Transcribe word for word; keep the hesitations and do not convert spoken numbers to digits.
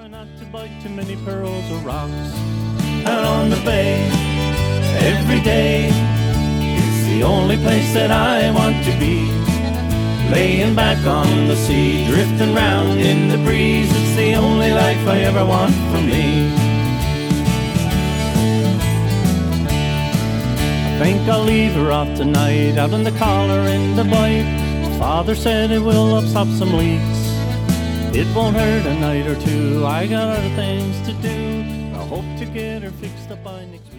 Try not to bite too many pearls or rocks. Out on the bay, every day, it's the only place that I want to be. Laying back on the sea, drifting round in the breeze, it's the only life I ever want for me. I think I'll leave her off tonight, out in the collar in the bight. Father said it will stop some leaks. It won't hurt a night or two, I got other things to do. I hope to get her fixed up by next week.